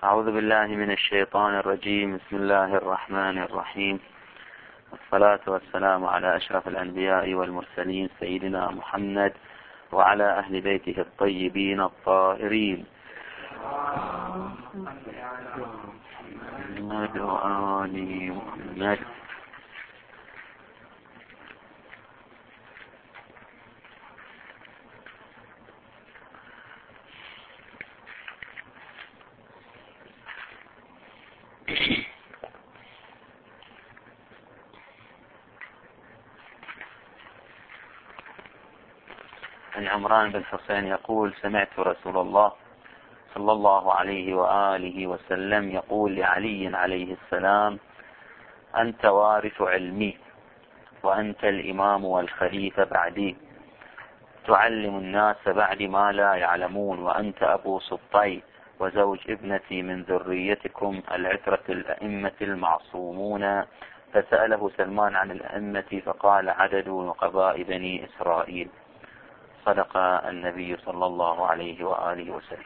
أعوذ بالله من الشيطان الرجيم. بسم الله الرحمن الرحيم، والصلاة والسلام على أشرف الأنبياء والمرسلين سيدنا محمد وعلى أهل بيته الطيبين الطاهرين محمد وآل محمد. عن عمران بن حسين يقول: سمعت رسول الله صلى الله عليه وآله وسلم يقول لعلي عليه السلام: أنت وارث علمي وأنت الإمام والخليفة بعدي، تعلم الناس بعد ما لا يعلمون، وأنت أبو سبطي وزوج ابنتي من ذريتكم العترة الأئمة المعصومون. فسأله سلمان عن الأئمة فقال: عدد نقباء بني إسرائيل. صدق النبي صلى الله عليه وآله وسلم.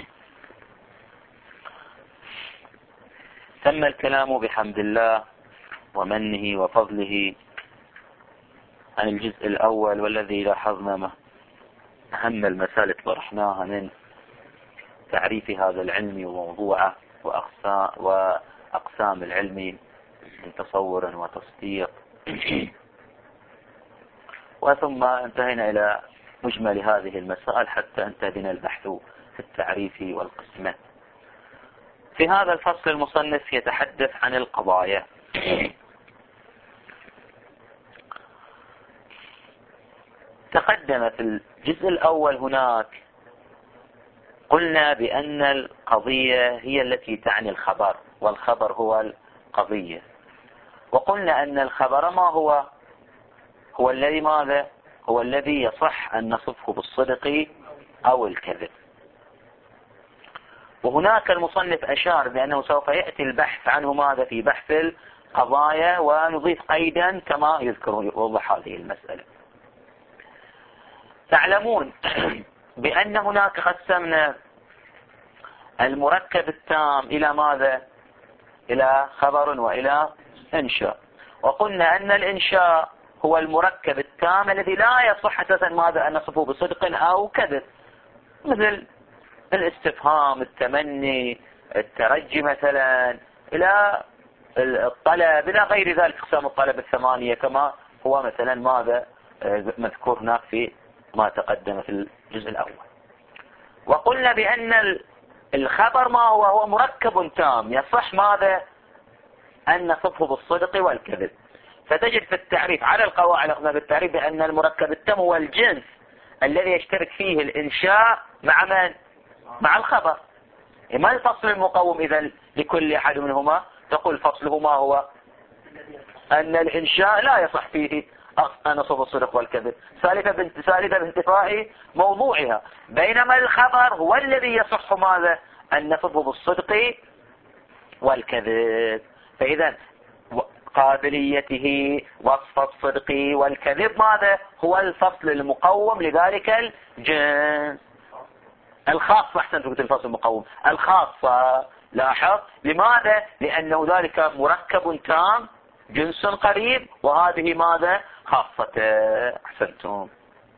تم الكلام بحمد الله ومنه وفضله عن الجزء الأول، والذي لاحظنا أهم المسائل طرحناها من تعريف هذا العلم وموضوعه وأقسام العلم من تصور وتصديق، وثم انتهينا إلى مجمل هذه المسائل حتى انتهى بنا البحث في التعريف والقسمة. في هذا الفصل المصنف يتحدث عن القضايا. تقدم في الجزء الأول هناك قلنا بأن القضية هي التي تعني الخبر، والخبر هو القضية، وقلنا أن الخبر ما هو الذي ماذا؟ هو الذي يصح أن نصفه بالصدق أو الكذب. وهناك المصنف أشار بأنه سوف يأتي البحث عنه ماذا في بحث القضايا، ونضيف قيدا كما يذكر يوضح هذه المسألة. تعلمون بأن هناك قسمنا المركب التام إلى ماذا؟ إلى خبر وإلى إنشاء. وقلنا أن الإنشاء هو المركب التام الذي لا يصح أساسا ماذا أن نصفه بصدق أو كذب، مثل الاستفهام، التمني، الترجي مثلا، إلى الطلب، إلى غير ذلك أقسام الطلب الثمانية كما هو مثلا ماذا مذكور هناك في ما تقدم في الجزء الأول. وقلنا بأن الخبر ما هو مركب تام يصح ماذا أن نصفه بالصدق والكذب. فتجد في التعريف على القواعد أخذنا بالتعريف بأن المركب التام هو الجنس الذي يشترك فيه الإنشاء مع من؟ مع الخبر. ما الفصل المقوم إذا لكل أحد منهما؟ تقول فصله ما هو؟ أن الإنشاء لا يصح فيه أن نصف الصدق والكذب، سالفة بانتفاء موضوعها، بينما الخبر هو الذي يصح ماذا؟ أن نصفه بالصدق والكذب. فإذا قابليته وصف الصدق والكذب ماذا؟ هو الفصل المقوم لذلك الجنس. الخاصة أحسن تقول الفصل المقوم الخاصة. لاحظ لماذا؟ لأنه ذلك مركب تام جنس قريب، وهذه ماذا؟ خاصة. أحسنتم.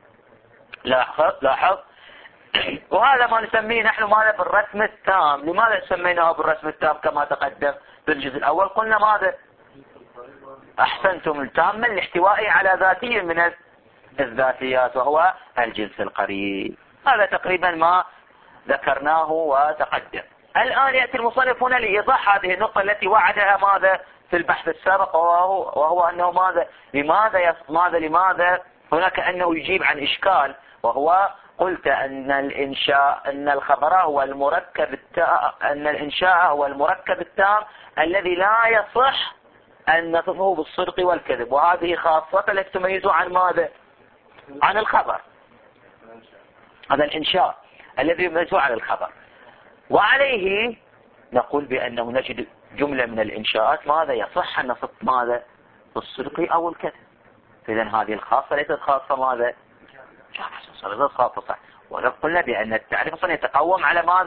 لاحظ وهذا ما نسميه نحن ماذا؟ بالرسم التام. لماذا سميناه بالرسم التام كما تقدم في الجزء الأول؟ قلنا ماذا؟ أحسنتم، التام الاحتوائي على ذاتي من الذاتيات وهو الجنس القريب. هذا تقريبا ما ذكرناه وتقدم. الآن يأتي المصنف هنا لإيضاح هذه النقطة التي وعدها ماذا في البحث السابق، وهو أنه ماذا؟ لماذا هناك أنه يجيب عن إشكال، وهو قلت أن الخبر هو المركب التام، أن الإنشاء هو المركب التام الذي لا يصح أن نصفه بالصدق والكذب، وهذه خاصة التي تميزه عن ماذا؟ عن الخبر. هذا الإنشاء الذي يميزه عن الخبر. وعليه نقول بأنه نجد جملة من الإنشاءات ماذا؟ يصح أن نصف ماذا؟ بالصدق أو الكذب. فإذا هذه الخاصة ليست خاصة ماذا؟ خاصة صح. وقلنا بأن التعريف أصلا يتقوم على ماذا؟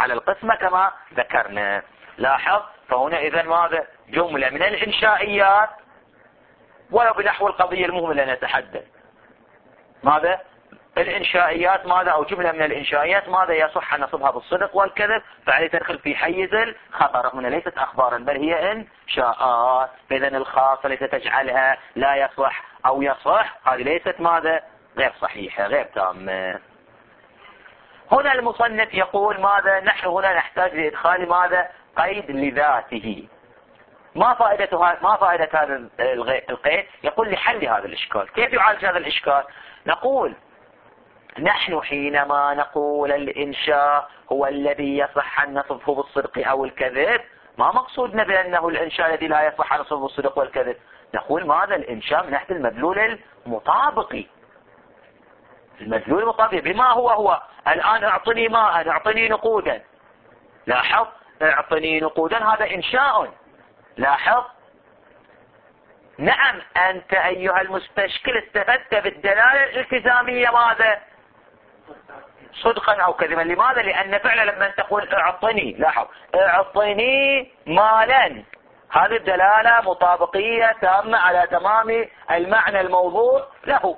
على القسمة كما ذكرنا. لاحظ، فهنا إذن ماذا؟ جملة من الإنشائيات، ولو بنحو القضية المهمة نتحدث. ماذا؟ الإنشائيات ماذا؟ أو جملة من الإنشائيات ماذا يصح أن نصبها بالصدق والكذب، فعليه تدخل في حيز الخبر. هنا ليست أخبارا بل هي إنشاءات، فإذن الخاصة التي تجعلها لا يصح أو يصح هذه ليست ماذا؟ غير صحيحة، غير تامة. هنا المصنف يقول ماذا؟ نحن هنا نحتاج لإدخال ماذا؟ قيد لذاته. ما فائدة هذا القيد؟ يقول لحل هذا الإشكال. كيف يعالج هذا الإشكال؟ نقول نحن حينما نقول الإنشاء هو الذي يصح أن نصفه بالصدق أو الكذب، ما مقصودنا بأنه الإنشاء الذي لا يصح أن نصفه بالصدق والكذب. نقول ماذا؟ الإنشاء من ناحية المدلول المطابقي. المدلول المطابقي بما هو الآن اعطني ماء، اعطني نقودا. لاحظ، اعطني نقودا هذا إنشاء. لاحظ، نعم أنت أيها المستشكل استفدت بالدلالة الالتزامية ماذا؟ صدقا أو كذبا. لماذا؟ لأن فعلا لما تقول اعطني، لاحظ، اعطني مالا، هذه الدلالة مطابقية تامة على تمام المعنى الموضوع له.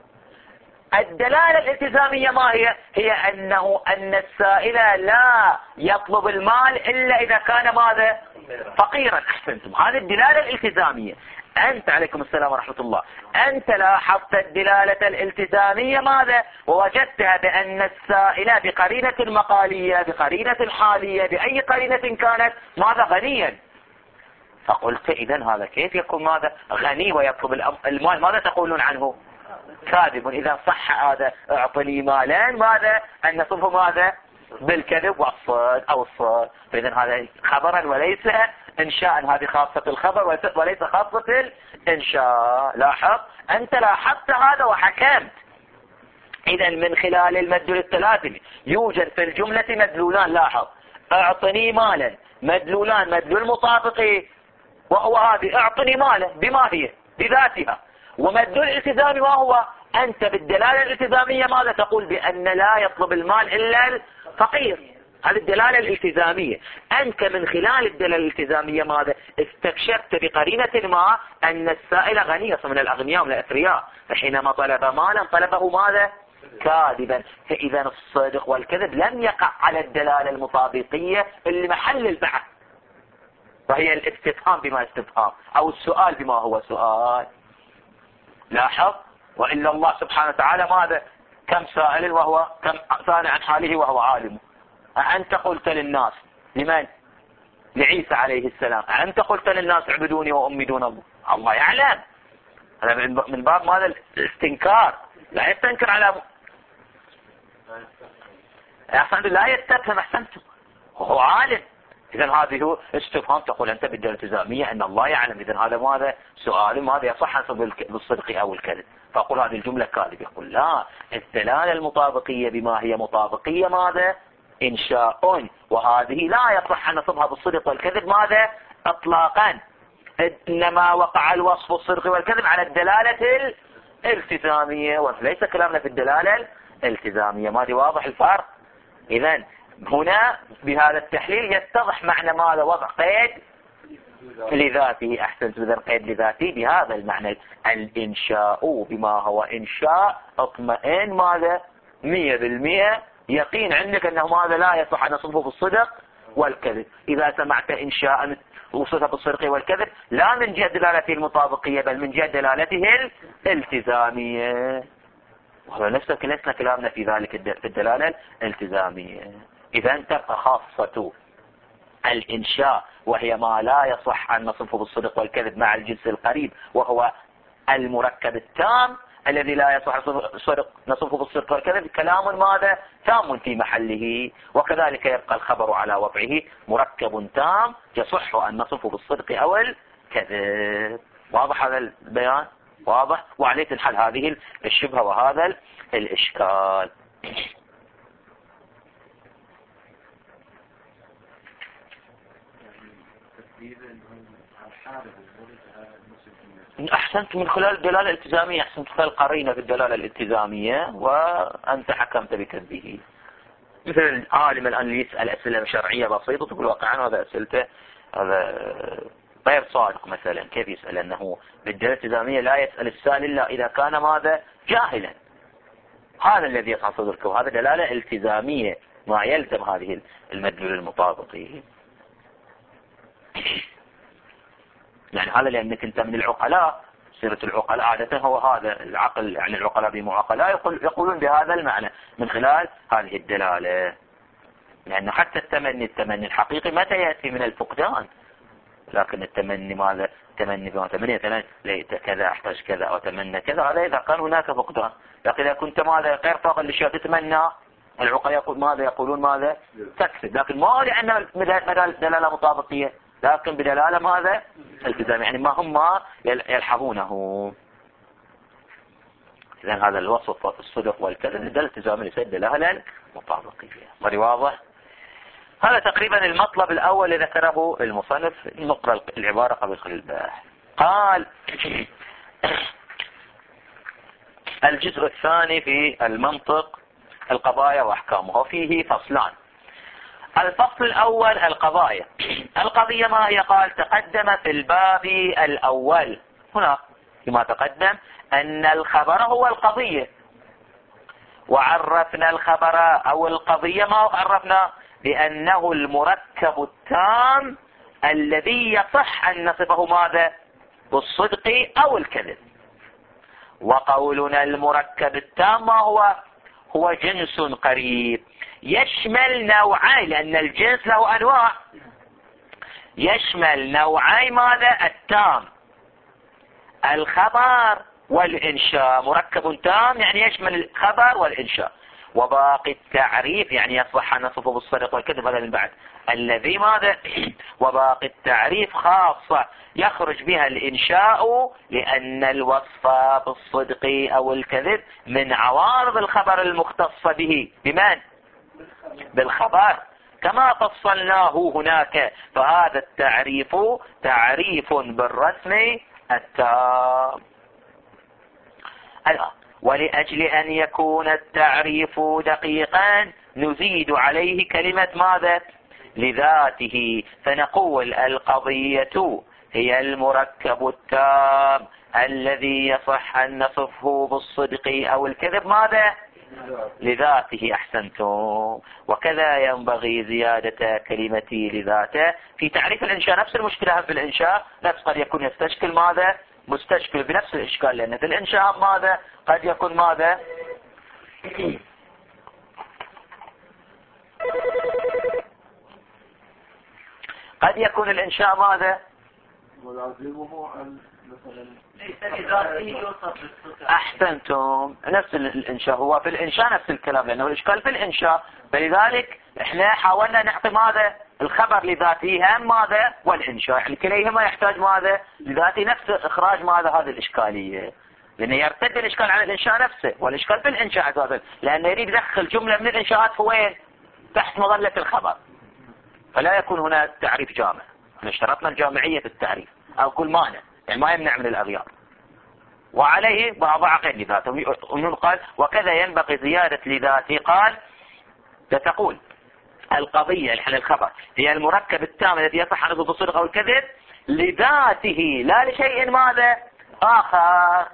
الدلالة الالتزامية ما هي؟ هي أن السائل لا يطلب المال إلا إذا كان ماذا؟ فقيرا. أحسنتم، هذه الدلالة الالتزامية. أنت عليكم السلام ورحمة الله، أنت لاحظت الدلالة الالتزامية ماذا؟ ووجدتها بأن السائل بقرينة مقالية، بقرينة حالية، بأي قرينة كانت ماذا؟ غنيا. فقلت إذن هذا كيف يكون ماذا؟ غني ويطلب المال، ماذا تقولون عنه؟ كاذب. إذا صح هذا اعطني مالا ماذا؟ أن نصفه ماذا؟ بالكذب والصد أو الصد. فإذن هذا خبرا وليس إنشاء، هذه خاصة الخبر وليس خاصة الإنشاء. لاحظ، أنت لاحظت هذا وحكمت. إذن من خلال المدلول الثلاثي يوجد في الجملة مدلولان. لاحظ، اعطني مالا، مدلولان، مدلول مطابقي وهو هذه اعطني مالا بما هي؟ بذاتها. ومدلول الالتزامي ما هو؟ أنت بالدلالة الالتزامية ماذا تقول؟ بأن لا يطلب المال إلا الفقير. هذه الدلالة الالتزامية. أنت من خلال الدلالة الالتزامية ماذا؟ استكشفت بقرينة ما أن السائل غني من الأغنياء ومن الأثرياء، فحينما طلب مالا طلبه ماذا؟ كاذبا. فإذا الصدق والكذب لم يقع على الدلالة المطابقية اللي محل البحث، وهي الاستفهام بما استفهام أو السؤال بما هو سؤال. لاحظ، وإلا الله سبحانه وتعالى ماذا؟ كم سائل وهو كم سائل عن حاله وهو عالم. أنت قلت للناس، لمن؟ لعيسى عليه السلام، أنت قلت للناس اعبدوني وأمي دون الله. الله يعلم. هذا من باب ماذا؟ الاستنكار. لا يستنكر على أحسنت، لا يستفهم. أحسنتم، هو عالم. إذن هذه هو استفهام، تقول أنت بالدلالة الالتزامية أن الله يعلم. إذن هذا ماذا؟ سؤال ماذا يصح بالصدق أو الكذب. فأقول هذه الجملة كاذب. يقول لا، الدلالة المطابقية بما هي مطابقية ماذا؟ إنشاء، وهذه لا يصح أن نصبها بالصدق والكذب ماذا؟ إطلاقا. إنما وقع الوصف الصدق والكذب على الدلالة الالتزامية، وليس كلامنا في الدلالة الالتزامية. ماذا؟ واضح الفرق؟ إذن هنا بهذا التحليل يتضح معنى ماذا؟ وضع قيد لذاته. أحسنت، إذن قيد لذاته بهذا المعنى. الإنشاء بما هو إنشاء، اطمئن ماذا؟ 100% يقين عندك أنه ماذا؟ لا يصح أن نصفه بالصدق والكذب. إذا سمعت إنشاء وصفه بالصدق والكذب لا من جهة دلالته المطابقية بل من جهة دلالته الالتزامية، وهذا نفسه لسنا كلامنا في ذلك في الدلالة الالتزامية. إذا تبقى خاصة الإنشاء وهي ما لا يصح أن نصفه بالصدق والكذب مع الجنس القريب، وهو المركب التام الذي لا يصح نصفه بالصدق والكذب، كلام ماذا؟ تام في محله. وكذلك يبقى الخبر على وضعه مركب تام يصح أن نصفه بالصدق أو الكذب. واضح هذا البيان؟ واضح. وعليه تنحل هذه الشبهة وهذا الإشكال. أحسنت، من خلال الدلالة الالتزامية. أحسنت، خلال قرينة في الدلالة الالتزامية وأنت حكمت بكذبه. مثل العالم الآن اللي يسأل أسئلة شرعية بسيطة تقول واقعا هذا أسئلته هذا غير صادق مثلا. كيف يسأل؟ أنه بالدلالة الالتزامية لا يسأل السائل إلا إذا كان ماذا جاهلا. هذا الذي يقع صدرك، وهذا دلالة التزامية ما يلزم هذه المدلول المطابقي. يعني هذا لأنك أنت من العقلاء، سيرة العقلاء عادة هو هذا العقل، يعني العقلاء بمعقلاء يقولون بهذا المعنى من خلال هذه الدلالة. لأنه حتى التمني الحقيقي متى يأتي؟ من الفقدان. لكن التمني ماذا؟ تمني بما تمني مثلا ليت كذا احتاج كذا او اتمنى كذا، هذا اذا كان هناك فقدان. لكن اذا كنت ماذا غير طاقة الاشياء تتمنى، العقلاء يقول ماذا؟ يقولون ماذا؟ تكسب. لكن ما لأن دلالة مطابقية، لكن بدلالة ماذا؟ التزام، يعني ما هم يلحظونه. إذا هذا الوصف الصدق والكذب دلالة التزام ليس دلالة مطابقية. مري واضح؟ هذا تقريبا المطلب الأول اللي ذكره المصنف. نقرأ العبارة قبل الباحث. قال الجزء الثاني في المنطق القضايا وأحكامها، وفيه فصلان. الفصل الأول القضايا. القضية ما هي؟ قال تقدم في الباب الأول هنا كما تقدم أن الخبر هو القضية، وعرفنا الخبر أو القضية ما عرفنا بأنه المركب التام الذي يصح أن نصفه ماذا؟ بالصدق أو الكذب. وقولنا المركب التام ما هو؟ هو جنس قريب يشمل نوعين، لأن الجنس له أنواع، يشمل نوعين ماذا؟ التام، الخبر والإنشاء. مركب تام يعني يشمل الخبر والإنشاء. وباقي التعريف يعني يصح أن نصفه بالصدق والكذب، هذا من بعد الذي ماذا؟ وباقي التعريف خاصة يخرج بها الإنشاء، لأن الوصف بالصدق أو الكذب من عوارض الخبر المختصة به. بمن؟ بالخبر، كما فصلناه هناك. فهذا التعريف تعريف بالرسم التام. الآن ولأجل أن يكون التعريف دقيقا نزيد عليه كلمة ماذا؟ لذاته، فنقول القضية هي المركب التام الذي يصح أن نصفه بالصدق أو الكذب ماذا؟ لذاته. أحسنتم. وكذا ينبغي زيادة كلمة لذاته في تعريف الإنشاء. نفس المشكلة في الإنشاء، نفس قد يكون يستشكل ماذا؟ مستشكل بنفس الإشكال، لأن في الإنشاء ماذا؟ قد يكون ماذا؟ قد يكون الإنشاء ماذا؟ أحسنتم. نفس الإنشاء هو في الإنشاء نفس الكلام، لأنه الإشكال في الإنشاء. فلذلك إحنا حاولنا نعطي ماذا؟ الخبر لذاته هم ماذا؟ والإنشاء، يعني كليهما يحتاج ماذا؟ لذاته، نفس إخراج ماذا؟ هذه الإشكالية، لأنه يرتد الإشكال على الإنشاء نفسه، والإشكال في الإنشاء أساسا، لأنه يريد يدخل جملة من الإنشاءات في وين؟ تحت مظلة الخبر، فلا يكون هنا تعريف جامع. احنا اشترطنا الجامعية في التعريف أو كل مانع، يعني ما يمنع من الأغيار. وعليه بعض عقيد لذاته. قال وكذا ينبغي زيادة لذاته. قال تقول القضية الحل الخبر هي المركب التام الذي يصح عنه بالصدق أو الكذب لذاته لا لشيء ماذا؟ آخر.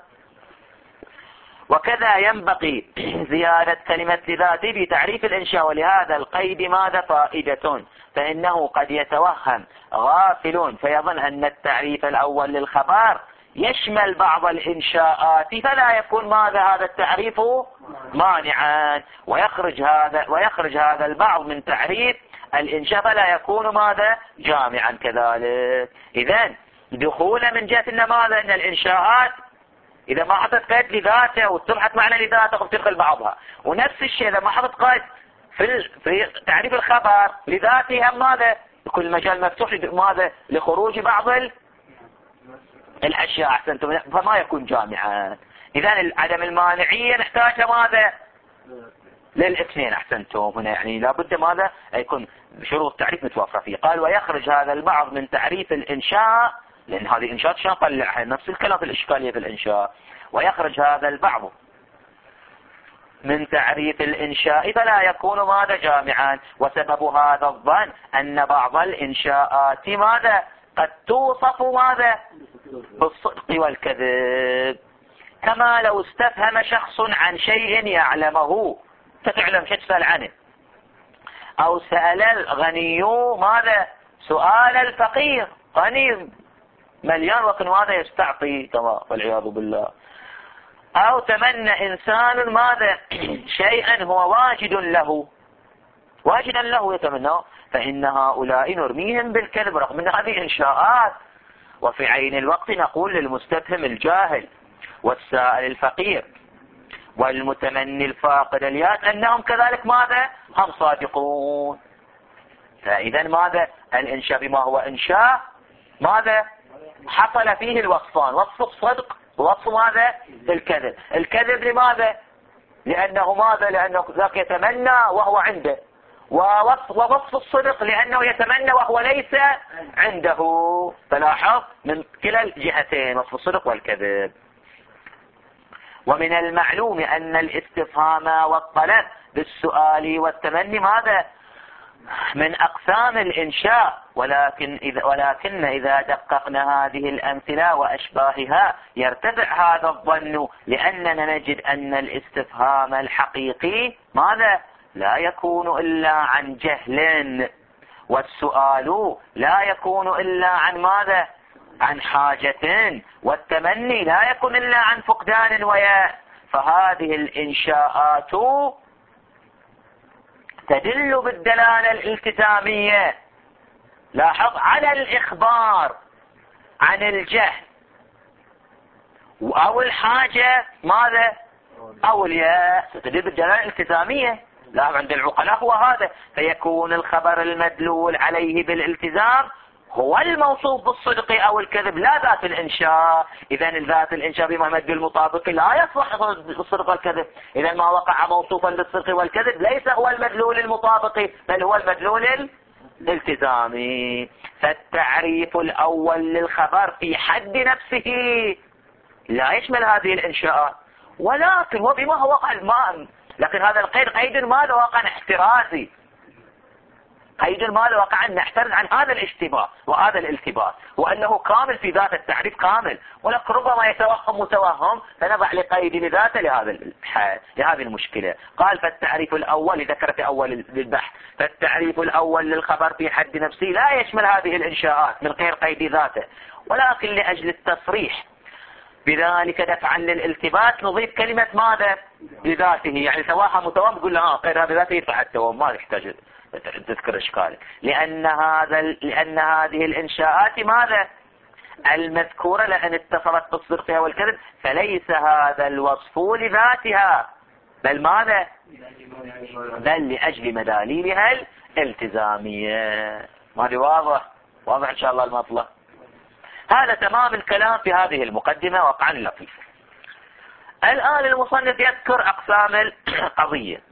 وكذا ينبغي زيادة كلمة لذاته في تعريف الإنشاء. ولهذا القيد ماذا؟ فائدة، فإنه قد يتوهم غافل فيظن أن التعريف الأول للخبر يشمل بعض الإنشاءات، فلا يكون ماذا؟ هذا التعريف مانعا، ويخرج هذا البعض من تعريف الإنشاء، فلا يكون ماذا؟ جامعا كذلك. إذن دخولا من جهة إن ماذا؟ إن الإنشاءات إذا ما حطت قيد لذاته واتبعت معنى لذاته بتدخل بعضها، ونفس الشيء إذا ما حطت قيد في تعريف الخبر لذاته هم ماذا؟ يكون المجال مفتوح ماذا؟ لخروج بعض الأشياء. أحسنتم. فما يكون جامعا. إذن عدم المانعية نحتاج ماذا؟ للاثنين. أحسنتم. هنا يعني لابد ماذا؟ يكون شروط التعريف متوفرة فيه. قال ويخرج هذا البعض من تعريف الإنشاء، لأن هذه الإنشاء شان طلعها نفس الكلام في الإشكالية في الإنشاء. ويخرج هذا البعض من تعريف الإنشاء فلا يكون ماذا جامعا. وسبب هذا الظن أن بعض الإنشاءات ماذا قد توصف ماذا بالصدق والكذب. كما لو استفهم شخص عن شيء يعلمه، تتعلم شو تسأل عنه، أو سأل الغني ماذا سؤال الفقير، غني مليان وكن ماذا يستعطي كما والعياذ بالله. أو تمنى إنسان ماذا شيئا هو واجدا له يتمناه، فإن هؤلاء نرميهم بالكذب رغم أن هذه إنشاءات. وفي عين الوقت نقول للمستفهم الجاهل والسائل الفقير والمتمني الفاقد الياس أنهم كذلك ماذا هم صادقون. فإذا ماذا الإنشاء بما هو إنشاء ماذا حصل فيه الوصفان، وصف الصدق ووصف ماذا الكذب. الكذب لماذا؟ لأنه ذاك يتمنى وهو عنده، ووصف الصدق لأنه يتمنى وهو ليس عنده. فلاحظ من كلا الجهتين وصف الصدق والكذب. ومن المعلوم أن الاستفهام والطلب بالسؤال والتمني ماذا من أقسام الإنشاء، ولكن إذا دققنا هذه الأمثلة وأشباهها يرتفع هذا الظن، لأننا نجد أن الاستفهام الحقيقي ماذا لا يكون إلا عن جهل، والسؤال لا يكون إلا عن ماذا عن حاجة، والتمني لا يكون إلا عن فقدان وياء. فهذه الإنشاءات تدل بالدلالة الالتزامية لاحظ على الإخبار عن الجهل أو الحاجة ماذا أو الياء، تدل بالدلالة الالتزامية. لا عند العقلاء هو هذا، فيكون الخبر المدلول عليه بالالتزام هو الموصوف بالصدق أو الكذب لا ذات الإنشاء. إذا ذات الإنشاء بما مد المطابق لا يصلح الصدق والكذب. إذا ما وقع موصوفا للصدق والكذب ليس هو المدلول المطابق بل هو المدلول الالتزامي. فالتعريف الأول للخبر في حد نفسه لا يشمل هذه الإنشاءات، ولكن وبما هو قال لكن هذا القيد قيد ماذا وقع احترازي، قيد المال وقع أن نحترز عن هذا الاشتباه وهذا الالتباس، وأنه كامل في ذات التعريف كامل، ولكن ربما يتوهم متوهم فنضع لقيد لذاته لهذه المشكلة. قال فالتعريف الأول ذكرت أول للبحث، فالتعريف الأول للخبر في حد نفسه لا يشمل هذه الإنشاءات من غير قيد ذاته، ولكن لأجل التصريح بذلك دفعا للالتباس نضيف كلمة ماذا بذاته، يعني سواها متوهم يقول له قيد هذا بذاته يدفع التوهم ما يحتاج تذكر إشكالك، لأن هذه الإنشاءات ماذا المذكورة لأن اتصلت بالصدق والكذب فليس هذا الوصف لذاتها بل ماذا بل لأجل مداليلها الالتزامية. هذه واضح إن شاء الله المطلب. هذا تمام الكلام في هذه المقدمة وقعا لطيفة. الآن المصنف يذكر أقسام القضية.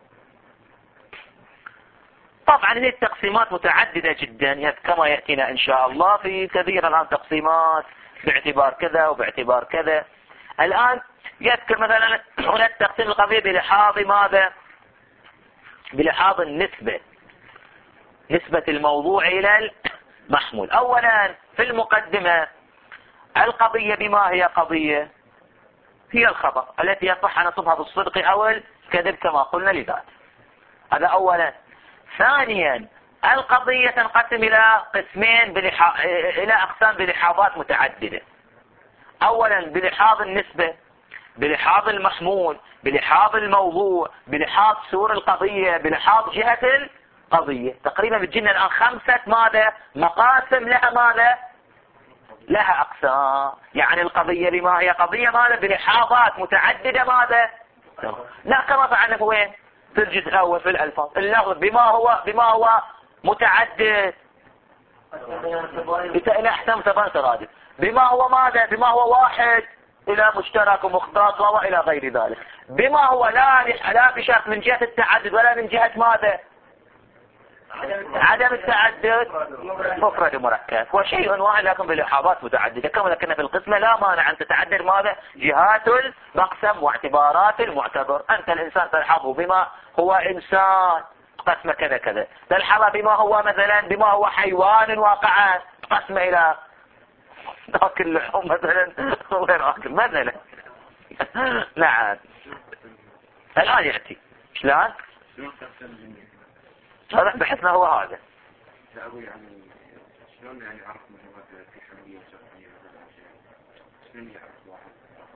طبعا هذه التقسيمات متعددة جدا كما يأتينا إن شاء الله في كثير الآن تقسيمات باعتبار كذا وباعتبار كذا. الآن يذكر مثلا هنا التقسيم القضية بلحاظ ماذا بلحاظ النسبة، نسبة الموضوع إلى المحمول. أولا في المقدمة القضية بما هي قضية هي الخبر التي يصح أن نصفها بالصدق أو الكذب كما قلنا لذات، هذا أولا. ثانيا القضية تنقسم إلى قسمين إلى أقسام بلحاظات متعددة. أولا بلحاظ النسبة، بلحاظ المحمول، بلحاظ الموضوع، بلحاظ سور القضية، بلحاظ جهة القضية. تقريبا بتجينا الآن 5 ماذا مقاسم لها ماذا لها أقسام. يعني القضية بما هي قضية ماذا بلحاظات متعددة ماذا لا كما فعلنا في وين في الجزء الأول في الألفاظ. اللفظ بما هو متعدد إلى أحسن ترادف، بما هو ماذا بما هو واحد إلى مشترك ومختص وإلى غير ذلك، بما هو لا بشرط من جهة التعدد ولا من جهة ماذا عدم التعدد مفرد ومركب، وشيء واحد لكن بلحاظات متعددة، كما ذكرنا في القسمة لا مانع أن تتعدد ماذا؟ جهات المقسم واعتبارات المعتبر. أنت الإنسان تلحظه بما هو إنسان قسمة كذا كذا، تلحظه بما هو مثلا بما هو حيوان واقعا قسمة إلى أكل لحوم مثلا غير أكل مثلا. نعم. الآن يأتي شلون؟ هذا بحثنا هو هذا. شلون يعني عرف مثلا في حملية وشرطية شلون يعرف واحد؟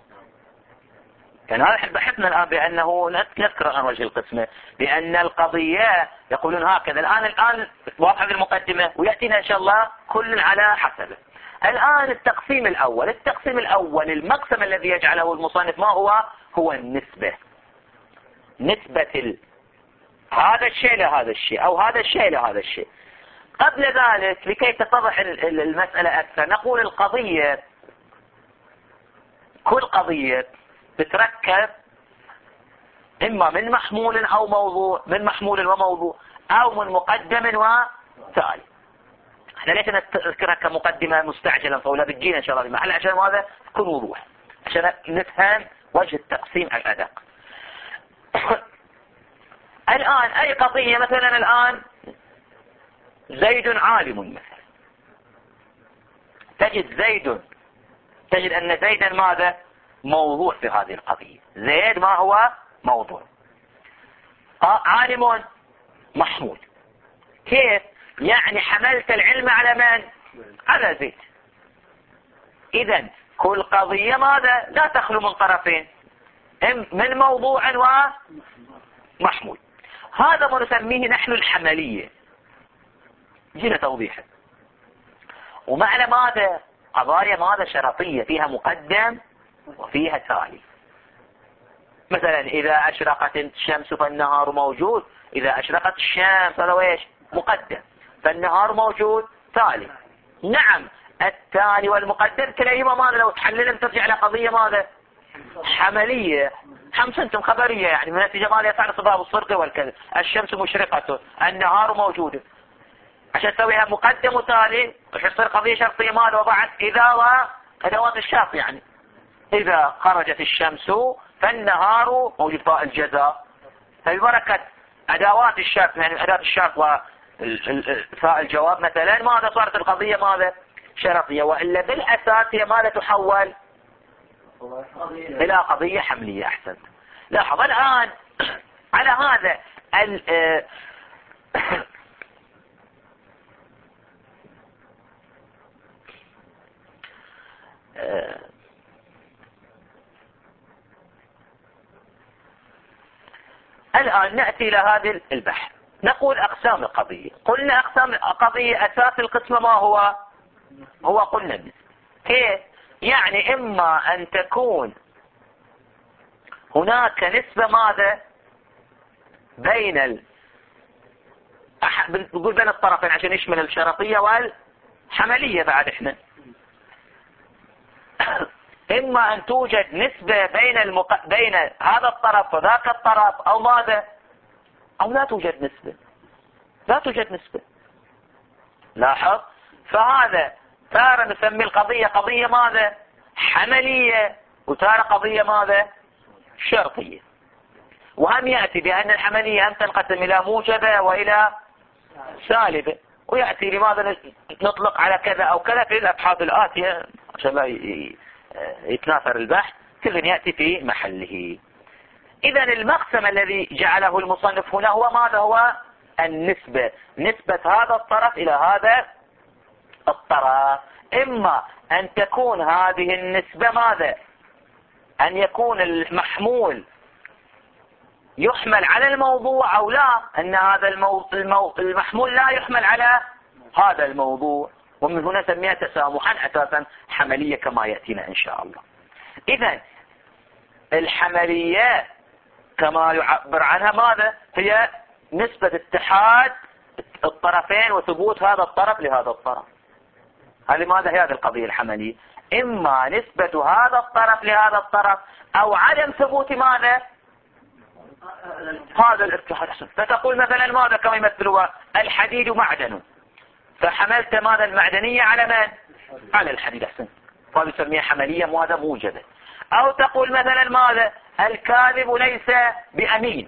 يعني هذا بحثنا الآن بأنه نذكر عن وجه القسمة بأن القضية يقولون هكذا. الآن واضح المقدمة ويأتينا إن شاء الله كل على حسبه. الآن التقسيم الأول المقسم الذي يجعله المصنف ما هو النسبة. نسبة هذا الشيء لهذا الشيء أو هذا الشيء لهذا الشيء. قبل ذلك لكي تتضح المسألة أكثر نقول القضية كل قضية تتركب إما من محمول أو موضوع، من محمول وموضوع، أو من مقدم وتالي. احنا ليش نذكرها كمقدمة مستعجلة فولا بتجينا إن شاء الله بمحل عشان هذا يكون وضوح عشان نفهم وجه التقسيم الأدق. الآن أي قضية مثلا الآن زيد عالم مثلا، تجد أن زيدا ماذا؟ موضوع في هذه القضية. زيد ما هو موضوع، عالم محمول. كيف؟ يعني حملت العلم على من؟ على زيد. إذن كل قضية ماذا؟ لا تخلو من طرفين، من موضوع ومحمول. هذا ما نسميه نحن الحملية. جينا توضيحا. ومعنى ماذا؟ قضايا ماذا؟ شرطية فيها مقدم وفيها تالي. مثلا إذا أشرقت الشمس فالنهار موجود، إذا أشرقت الشمس هذا ويش؟ مقدم، فالنهار موجود تالي. نعم التالي والمقدم كليهما ماذا؟ لو تحللهم ترجع إلى قضية ماذا؟ حملية. حمسنتم خبرية، يعني من نتيجة ماذا يفعل صباب الصدق والكذب. الشمس مشرقة، النهار موجود، عشان تسويها مقدم وتالي ويصير قضية شرطية ماذا؟ وضعت إذا وأدوات الشرط، يعني إذا خرجت الشمس فالنهار موجود فاء الجزاء. فببركة أدوات الشرط، يعني أداة الشرط وفاء الجواب مثلا ماذا صارت القضية ماذا؟ شرطية. وإلا بالأساس هي ماذا تحول إلى قضية حملية. أحسن. لاحظ الآن على هذا الآن نأتي إلى هذا البحث. نقول أقسام القضية. قلنا أقسام القضية أساس القسمة ما هو قلنا النسبة. كيف؟ يعني إما أن تكون هناك نسبة ماذا؟ بنقول بين الطرفين عشان يشمل الشرطية والحملية بعد احنا. إما أن توجد نسبة بين هذا الطرف وذاك الطرف أو ماذا؟ أو لا توجد نسبة. لاحظ. فهذا تارة نسمي القضية قضية ماذا؟ حملية، وتارة قضية ماذا؟ شرطية. وهم يأتي بأن الحملية هم تنقسم إلى موجبة وإلى سالبة، ويأتي لماذا نطلق على كذا أو كذا في الأبحاث الآتية عشان لا يتناثر البحث، كل يأتي في محله. إذن المقسم الذي جعله المصنف هنا هو ماذا؟ هو النسبة. نسبة هذا الطرف إلى هذا الطرف. إما أن تكون هذه النسبة ماذا؟ أن يكون المحمول يحمل على الموضوع، أو لا أن هذا المحمول لا يحمل على هذا الموضوع. ومن هنا سميها تسامحا أساسا حملية كما يأتينا إن شاء الله. إذن الحملية كما يعبر عنها ماذا؟ هي نسبة اتحاد الطرفين وثبوت هذا الطرف لهذا الطرف. هذه ماذا؟ هي هذه القضية الحملية. إما نسبة هذا الطرف لهذا الطرف أو عدم ثبوت ماذا؟ هذا الاتحاد أحسن. فتقول مثلا ماذا كما يمثلها الحديد معدن، فحملت ماذا المعدنية على من؟ على الحديد أحسن، فهذا يسميها حملية ماذا موجبة. أو تقول مثلا ماذا الكاذب ليس بأمين،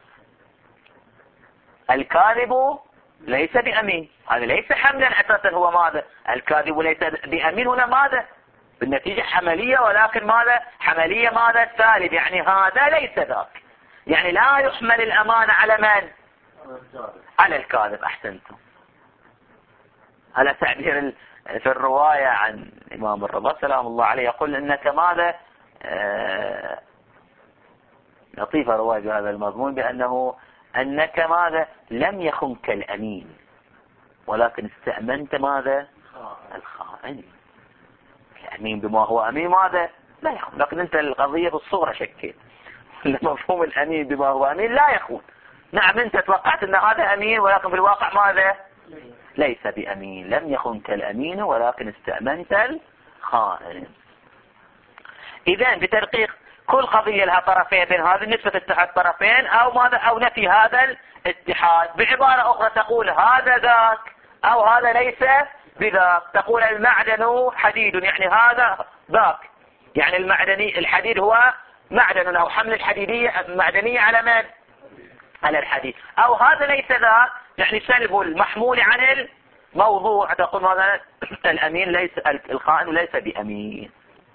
الكاذب ليس بأمين، هذا ليس حملا أساسا، هو ماذا الكاذب ليس بأمين، هنا ماذا بالنتيجة حملية، ولكن ماذا حملية ماذا سالب، يعني هذا ليس ذاك، يعني لا يحمل الأمانة على من؟ على الكاذب. أحسنتم. على تعبير في الرواية عن الإمام الرضا سلام الله عليه يقول إنك ماذا لطيفة رواية بهذا المضمون بأنه أنك ماذا لم يخنك الأمين ولكن استأمنت ماذا الخائن. الأمين بما هو أمين ماذا لا يخون، لكن أنت القضية بالصورة شكل مفهوم الأمين بما هو أمين لا يخون. نعم أنت توقعت أن هذا أمين ولكن في الواقع ماذا ليس بأمين، لم يخنك الأمين ولكن استأمنت الخائن. إذن بتدقيق كل قضية لها طرفين، بين هذه نسبة اتحاد طرفين أو ماذا أو نفي هذا الاتحاد. بعبارة أخرى تقول هذا ذاك أو هذا ليس بذاك. تقول المعدن حديد يعني هذا ذاك، يعني المعدني الحديد هو معدن أو حمل الحديدية المعدنية على من؟ على الحديد. أو هذا ليس ذاك يعني سلب المحمول عن الموضوع. تقول هذا الأمين ليس الخائن ليس بأمين.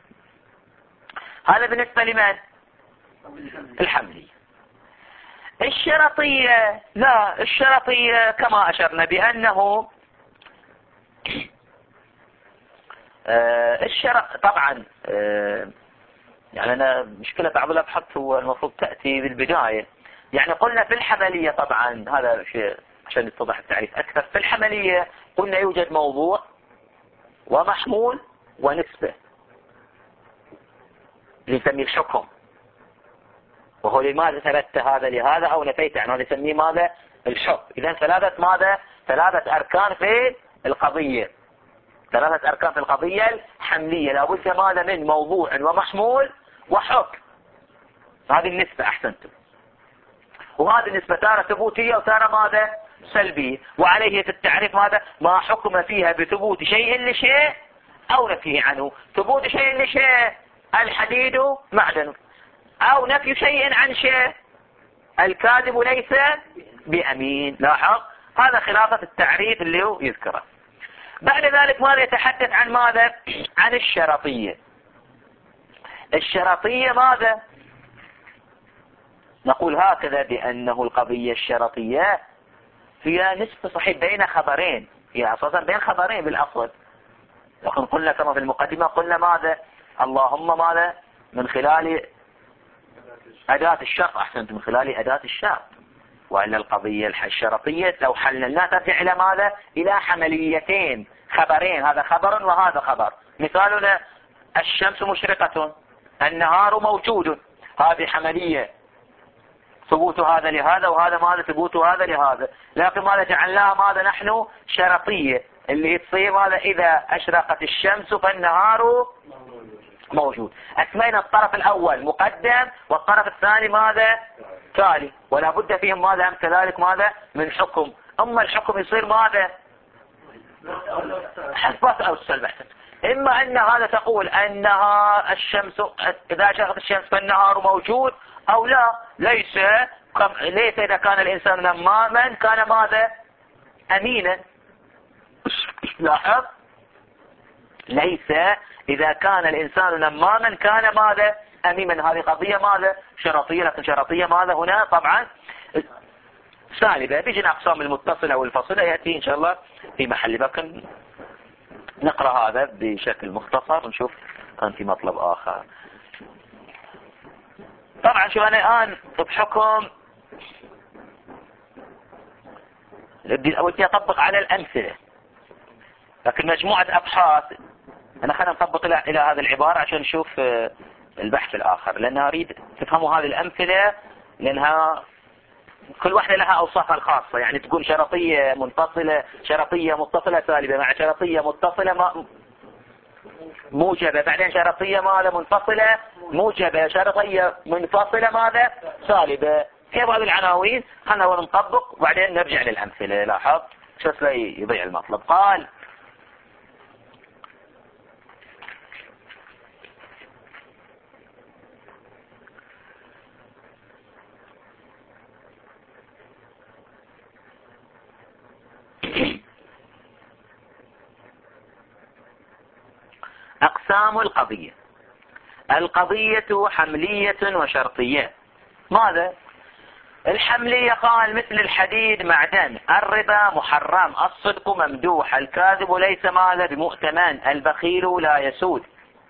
هذا بالنسبة لمن؟ الحملية. الشرطية لا، الشرطية كما أشرنا بأنه الشرط طبعا يعني أنا مشكلة بعض الأبحاث هو المفروض تأتي بالبداية. يعني قلنا في الحملية طبعا هذا شيء عشان يتضح التعريف أكثر. في الحملية قلنا يوجد موضوع ومحمول ونسبة نسميه الحكم، وهو لماذا ثبت هذا لهذا أو نفيت عنه نسميه ماذا الحكم. إذن ثلاثة أركان في القضية، ثلاثة أركان في القضية الحملية. لابد ماذا من موضوع ومحمول وحكم. هذه النسبة أحسنتم. وهذه النسبة تارة ثبوتية وتارة ماذا سلبية. وعليه في التعريف ماذا ما حكم فيها بثبوت شيء لشيء أو نفيه عنه. ثبوت شيء لشيء الحديد معدن، أو نفي شيء عن شيء الكاذب ليس بأمين. لاحظ هذا خلاصة التعريف اللي هو يذكره. بعد ذلك ماذا يتحدث عن ماذا عن الشرطية. الشرطية ماذا نقول هكذا بأنه القضية الشرطية فيها نسبة صحيح بين خبرين، هي أساسا بين خبرين بالأصل. لكن قلنا كما في المقدمة قلنا ماذا اللهم ماذا من خلال أداة الشرط. أحسنت، من خلال أداة الشرط. وأن القضية الشرطية لو حللناها ترجع إلى ماذا إلى حمليتين خبرين، هذا خبر وهذا خبر. مثالنا الشمس مشرقة النهار موجود، هذه حملية ثبوت هذا لهذا وهذا ماذا ثبوت هذا لهذا. لكن ماذا جعلناها ماذا نحن شرطية اللي تصير ماذا إذا أشرقت الشمس فالنهار موجود. أسمينا الطرف الأول مقدم والطرف الثاني ماذا تالي، ولا بد فيهم ماذا هم كذلك ماذا من حكم. أما الحكم يصير ماذا حسبات أو السلب. إما أن هذا تقول أنها الشمس إذا شرقت الشمس فالنهار موجود، أو لا ليس إذا كان الإنسان نماما كان ماذا أمينا. لاحظ ليس إذا كان الإنسان نماما كان ماذا أمينا. هذه قضية ماذا شرطية، لكن شرطية ماذا هنا طبعا سالبة. بيجينا أقسام المتصلة والفصلة يأتي إن شاء الله في محل. لكن نقرأ هذا بشكل مختصر ونشوف كان في مطلب آخر. طبعا شو أنا الآن بحكم ودي أطبق على الأمثلة، لكن مجموعة أبحاث أنا خلينا نطبق إلى هذه العبارة عشان نشوف البحث الآخر، لأنها أريد تفهموا هذه الأمثلة لأنها كل واحدة لها أوصافها الخاصة. يعني تقول شرطية منفصلة، شرطية متصلة سالبة، مع شرطية متصلة موجبة، بعدين شرطية ماذا منفصلة موجبة، شرطية منفصلة ماذا سالبة. كيف هذه العناوين؟ خلنا أول نطبق وبعدين نرجع للأمثلة. لاحظ شو لا يضيع المطلب. قال أقسام القضية. القضية حملية وشرطية. ماذا؟ الحملية قال مثل الحديد معدن، الربا محرم، الصدق ممدوح، الكاذب ليس ماذا بمؤتمن، البخيل لا يسود.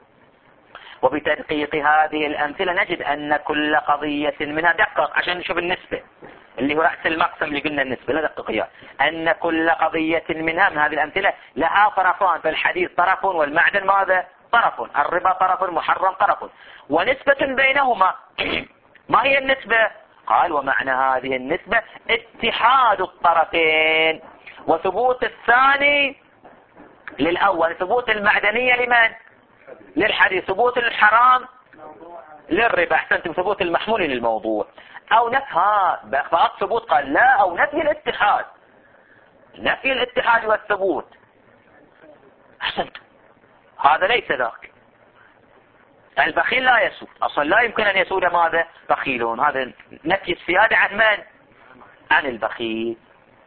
وبتدقيق هذه الأمثلة نجد أن كل قضية منها، دقق عشان نشوف النسبة اللي هو رأس المقسم اللي قلنا النسبة، لا دقق إياه، أن كل قضية منها من هذه الأمثلة لها طرفان، فالحديد طرف والمعدن ماذا؟ طرف، الربا طرف، محرم طرف، ونسبة بينهما. ما هي النسبة؟ قال ومعنى هذه النسبة اتحاد الطرفين وثبوت الثاني للأول. ثبوت المعدنية لمن؟ للحديث. ثبوت الحرام للربا. احسنتم. ثبوت المحمول للموضوع. او نفها فقط ثبوت قال لا، او نفي الاتحاد. نفي الاتحاد والثبوت. احسنتم. هذا ليس ذاك. البخيل لا يسود، اصلا لا يمكن ان يسود ماذا؟ بخيلون. هذا نفي السيادة عن من؟ عن البخيل.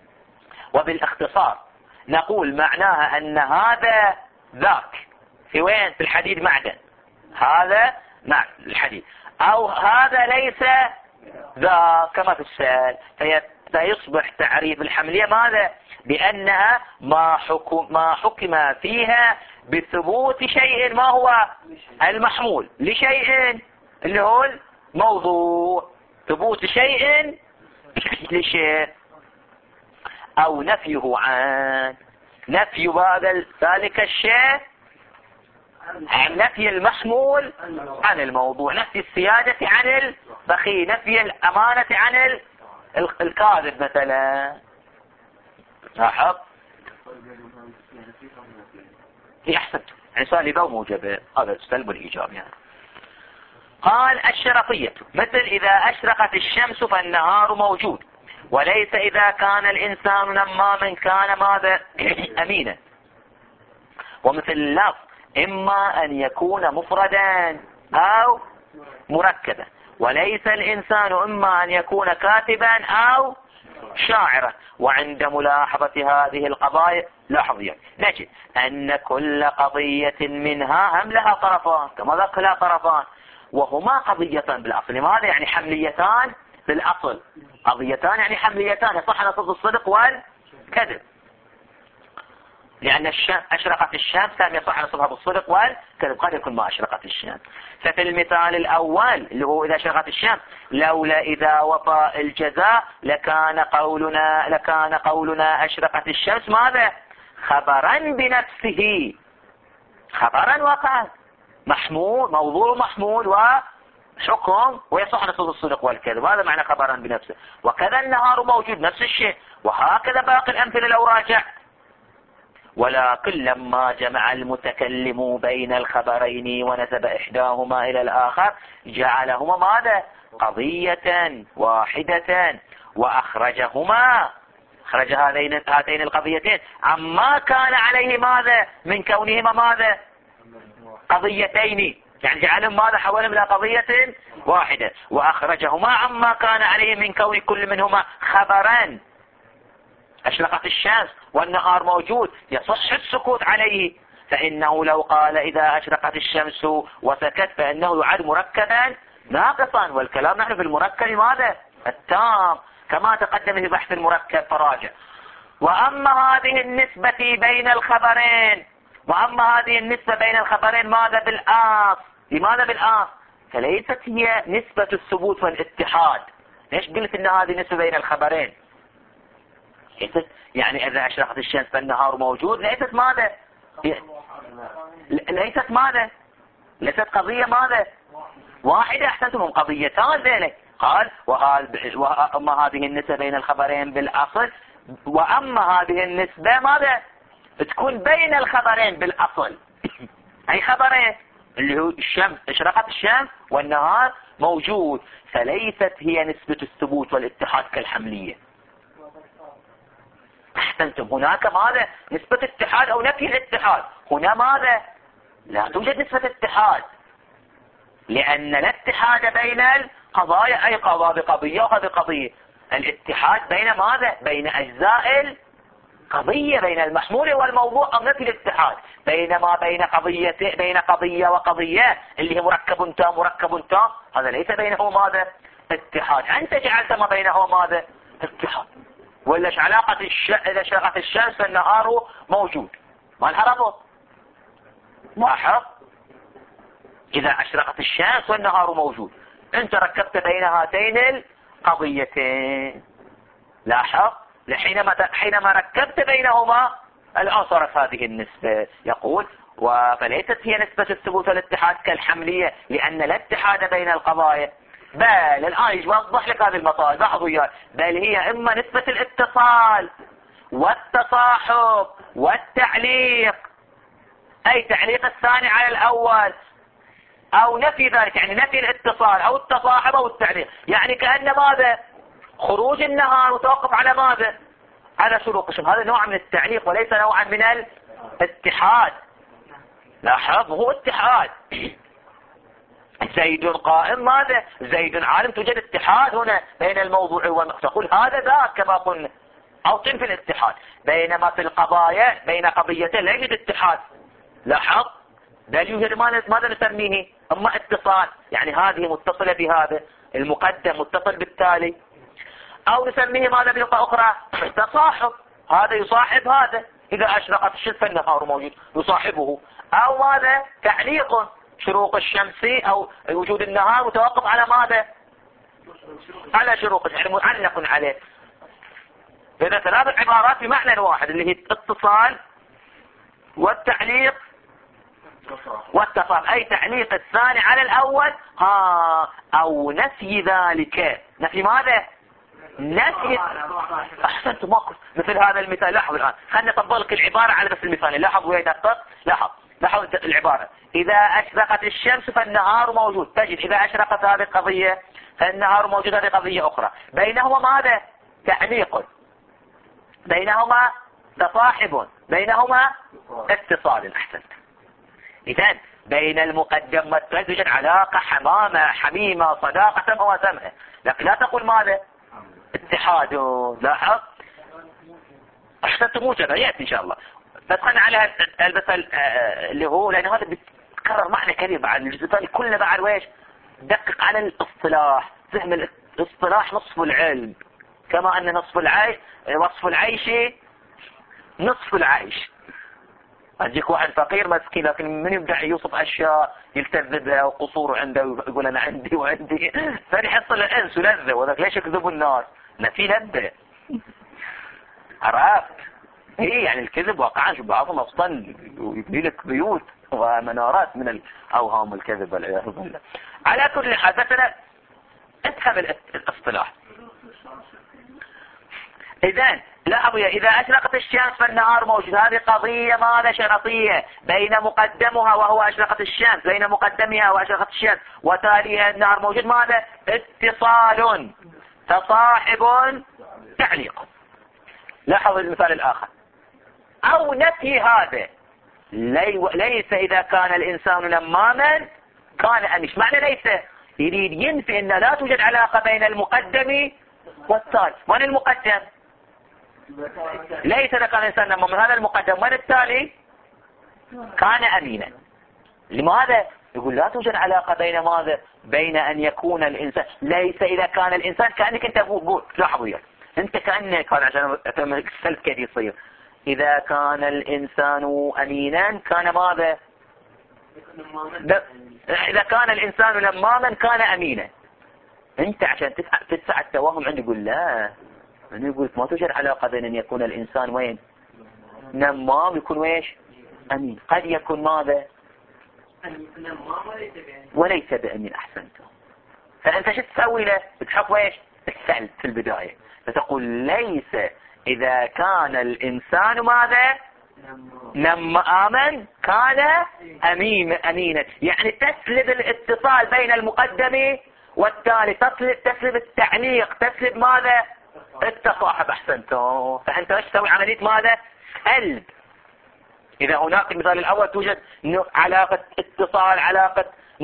وبالاختصار نقول معناها ان هذا ذاك. في وين؟ في الحديد معدن، هذا مع الحديد، او هذا ليس ذاك كما في السؤال. فيصبح تعريف الحملية ماذا؟ بانها ما حكم فيها بثبوت شيء ما هو المحمول لشيء اللي هو الموضوع. ثبوت شيء لشيء، او نفيه عن، نفي هذا ذلك الشيء عن، نفي المحمول عن الموضوع، نفي السيادة عن البخيل، نفي الأمانة عن الكاذب مثلا. لاحظ يحسب يعني سالبة وموجبة، هذا السلب والإيجاب يعني. قال الشرطية مثل إذا أشرقت الشمس فالنهار موجود، وليس إذا كان الإنسان نماما كان ماذا؟ أمينا. ومثل اللفظ إما أن يكون مفردا أو مركبا، وليس الإنسان إما أن يكون كاتبا أو شاعرا. وعند ملاحظة هذه القضايا لاحظوا نجد أن كل قضية منها هم لها طرفان، كما ذاك لها طرفان، وهما قضيتان بالأصل. لماذا؟ يعني حمليتان بالأصل. قضيتان يعني حمليتان، يصح نصب الصدق والكذب، لأن أشرقت الشمس كان يصح نصبها بالصدق والكذب، قد يكون ما أشرقت الشمس. ففي المثال الأول اللي هو إذا أشرقت الشمس، لولا إذا وفى الجزاء لكان قولنا أشرقت الشمس ماذا؟ خبرا بنفسه، خبرا وقع محمول، موضوع محمول وحكم، ويصح نصب الصدق والكذب. هذا معنى خبرا بنفسه. وكذا النهار موجود نفس الشيء، وهكذا باقي الأمثلة لو راجع. ولكن لما جمع المتكلم بين الخبرين ونسب إحداهما إلى الآخر جعلهما ماذا؟ قضية واحدة، وأخرجهما، خرج هاتين القضيتين عما كان عليه ماذا؟ من كونهما ماذا؟ قضيتين، يعني جعلهم ماذا؟ حولهم إلى قضية واحدة، وأخرجهما عما كان عليه من كون كل منهما خبرا. أشرقت الشمس والنهار موجود، يصح السكوت عليه، فإنه لو قال إذا أشرقت الشمس وسكت فإنه يعد مركبا ناقصا، والكلام نحن في المركب ماذا؟ التام، كما تقدم في بحث المركب فراجع. وأما هذه النسبة بين الخبرين، ماذا بالآص؟ لماذا بالآص؟ فليست هي نسبة الثبوت والاتحاد. ليش قلت إن هذه نسبة بين الخبرين؟ يعني إذا أشرقت الشمس فالنهار موجود، ليست ماذا؟ ليست قضية ماذا؟ واحدة. أحسنتم، هم قضيتان ذلك. قال وأما هذه النسبة بين الخبرين بالأصل، وأما هذه النسبة ماذا؟ تكون بين الخبرين بالأصل. أي خبرين اللي هو الشمس، أشرقت الشمس والنهار موجود، فليست هي نسبة الثبوت والاتحاد كالحملية. أحسنتم. هناك ماذا؟ نسبة اتحاد أو نفي الاتحاد. هنا ماذا؟ لا توجد نسبة اتحاد، لأن الاتحاد بين القضايا، أي قضاء بقضية وهذه قضية. الاتحاد بين ماذا؟ بين أجزاء القضية، بين المحمول والموضوع، أو نفي الاتحاد. بينما بين قضية وقضية اللي هي مركب تام مركب تام، هذا ليس بينه ماذا؟ اتحاد. أنت جعلت ما بينه ماذا؟ اتحاد. ولا علاقة إذا شرقت الشمس فالنهار موجود، ما لها ربط. لاحظ، إذا أشرقت الشمس والنهار موجود، أنت ركبت بين هاتين القضيتين. لاحظ، حينما ركبت بينهما الآن صارت هذه النسبة. يقول فليست هي نسبة الثبوت والاتحاد كالحملية، لأن الاتحاد بين القضايا، بل الآن يوضح لك هذه المطالب. لاحظوا إياه، بل هي إما نسبة الاتصال والتصاحب والتعليق، أي تعليق الثاني على الأول، أو نفي ذلك، يعني نفي الاتصال أو التصاحب أو التعليق. يعني كأن ماذا؟ خروج النهار وتوقف على ماذا؟ على شروق الشمس. هذا نوع من التعليق وليس نوعا من الاتحاد. لاحظ، هو اتحاد. زيد قائم، ماذا؟ زيد عالم. توجد اتحاد هنا بين الموضوع تقول هذا ذاك كما قلنا، أو تنفي الاتحاد. بينما في القضايا بين قضيتين لا يوجد اتحاد. لاحظ، بل يوجد ماذا نسميه؟ اما اتصال، يعني هذه متصلة بهذا، المقدم متصل بالتالي. او نسميه ماذا بلغة اخرى؟ تصاحب، هذا يصاحب هذا. اذا اشرقت الشمس فالنهار موجود يصاحبه. او ماذا؟ تعليق، شروق الشمس او وجود النهار متوقف على ماذا؟ على شروق الشمس، يعني معلق عليه. اذا ثلاث عبارات بمعنى واحد، اللي هي الاتصال والتعليق والتصاحب، اي تعليق الثاني على الاول، او نفي ذلك. نفي ماذا؟ نفي. احسنت، موقف مثل هذا المثال. لاحظ الان، خلينا نطبق لك العباره على بس المثال. لاحظ ويا دقق، لاحظ العباره. اذا اشرقت الشمس فالنهار موجود، تجد اذا اشرقت هذه القضيه فالنهار موجود، هذه قضيه اخرى. بينهما ماذا؟ تعليق، بينهما تصاحب، بينهما اتصال. احسنت. إذن بين المقدم والتالي توجد علاقة حميمة صداقة وسمعة، لكن لا تقول ماذا؟ اتحاد. لاحظ، احسنت، موجبة يأتي إن شاء الله. ندخلنا على المثل اللي هو، لأن هذا بيتكرر معنا كثير بعد الجزء الثاني كلنا بعد ويش؟ دقق على الاصطلاح. فهم الاصطلاح نصف العلم، كما أن وصف العيش نصف العيش. أجيك واحد فقير مسكين، لكن من يبدأ يوصف أشياء يلتذ بها وقصور عنده ويقول أنا عندي وعندي، فيحصل الأنس ولذة. وذلك ليش يكذبوا الناس؟ ما في لذة. عرفت؟ إيه يعني الكذب واقعا شو بعضهم أصلا يبني لك بيوت ومنارات من الأوهام الكذب والعياذ بالله. على كل حال مثلا افهم الاصطلاح. إذن لاحظوا، إذا أشرقت الشمس فالنهار موجود، هذه قضية ماذا؟ شرطية، بين مقدمها وهو أشرقت الشمس، بين مقدمها وأشرقت الشمس وتاليها النهار موجود ماذا؟ اتصال، تصاحب، تعليق. لاحظوا المثال الآخر. أو نفي هذا، ليس إذا كان الإنسان نماما كان أمش. معنى ليس يريد ينفي أن لا توجد علاقة بين المقدم والتالي. من المقدم؟ ليس إذا كان الإنسان نماما، هذا المقدم. من التالي؟ كان أمينا. لماذا؟ يقول لا توجد علاقة بين ماذا؟ بين أن يكون الإنسان، ليس إذا كان الإنسان، كأنك أنت قول. لاحظوا يا أنت كأنك هذا عشان السلف كيف يصير. إذا كان الإنسان أمينا كان ماذا؟ إذا كان الإنسان نماما كان أمينا. أنت عشان تدفع التوهم عنده يقول لا، من يقول ما توجد علاقة بين أن يكون الإنسان وين؟ نمام، يكون ويش؟ أمين. قد يكون ماذا؟ وليس بأمين. أحسنت. فأنت شو تسوي له؟ بتحط ويش؟ السلب في البداية، فتقول ليس إذا كان الإنسان ماذا؟ نماما كان أمينا. يعني تسلب الاتصال بين المقدم والتالي تسلب التعليق، تسلب ماذا؟ التصاحب. احسنتم. فانت ايش تسوي؟ عملية ماذا؟ قلب. اذا هناك المثال الاول توجد علاقة اتصال، علاقة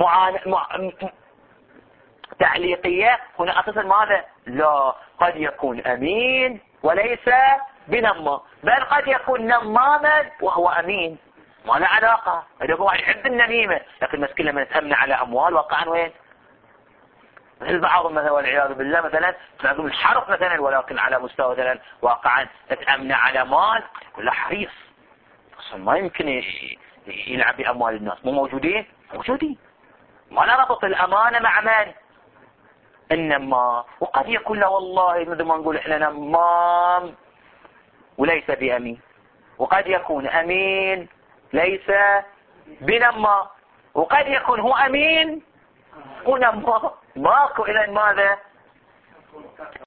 تعليقية، هنا اساسا ماذا؟ لا، قد يكون امين وليس بنمام، بل قد يكون نماما وهو امين، ما له علاقة. هذا هو يحب النميمة، لكن المشكلة من تأمن على اموال واقعا وين؟ البعض مثلا والعياذ بالله مثلا تلاقون الحرف مثلا، ولكن على مستوى مثلا واقعا تأمن على مال كله حريص، اصلا ما يمكن يلعب باموال الناس. مو موجودين؟ موجودين. ما نربط الامانة مع من؟ النمام. وقد يكون له والله مثل ما نقول احنا نمام وليس بأمين، وقد يكون أمين ليس بنمام، وقد يكون هو أمين ونمام. ماكو إذن ماذا؟